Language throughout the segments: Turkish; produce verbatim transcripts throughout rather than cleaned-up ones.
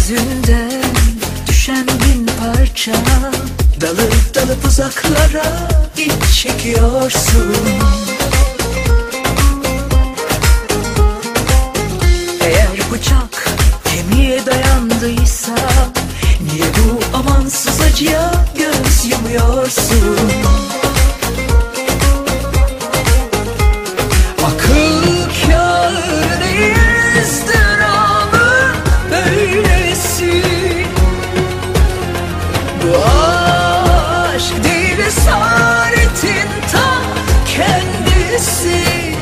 Gökyüzünden düşen bin parça, dalıp dalıp uzaklara iç çekiyorsun. Eğer bıçak kemiğe dayandıysa, niye bu amansız acıya göz yumuyorsun? Akıl kâr değil ızdırabı böylesi. Bu aşk değil esaretin ta kendisi.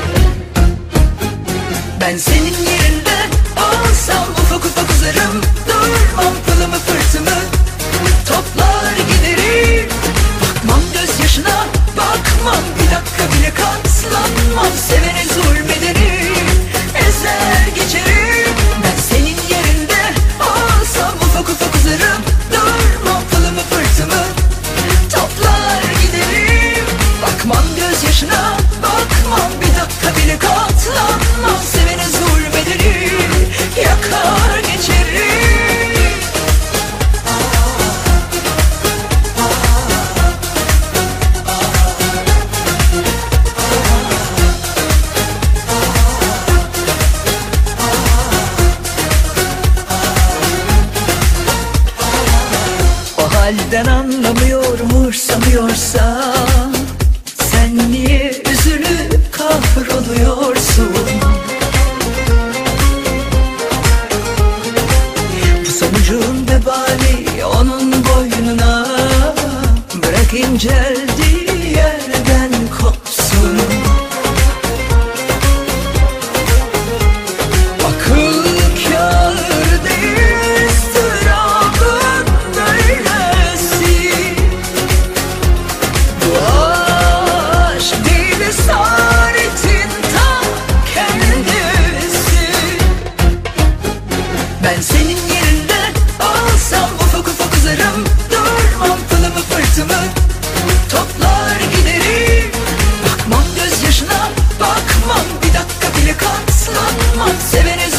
Ben senin yerinde olsam ufak ufak uzarım, durmam pılımı fırtımı, toplar giderim. Bakmam gözyaşına, bakmam bir dakika bile katlanmam. Sevene zulmederim, ezer geçerim. Ben senin yerinde olsam ufak ufak uzarım, durmam pılımı fırtımı, toplar giderim. Bakmam gözyaşına, bakmam bir dakika bile katlanmam. Sevene zulmederim, yakar geçerim. O halden anlamıyor, umursamıyorsa, sen niye üzülüp kahroluyorsun? Bu sonucun vebali onun boynuna, bırak inceldiği yerden kopsun. Akıl kâr değil ızdırabın böylesi. Bu aşk değil esaretin ta kendisi. Ben senin yerinde olsam ufak ufak uzarım, durmam pılımı fırtımı, toplar giderim. Bakmam gözyaşına, bakmam bir dakika bile katlanmam. Sevene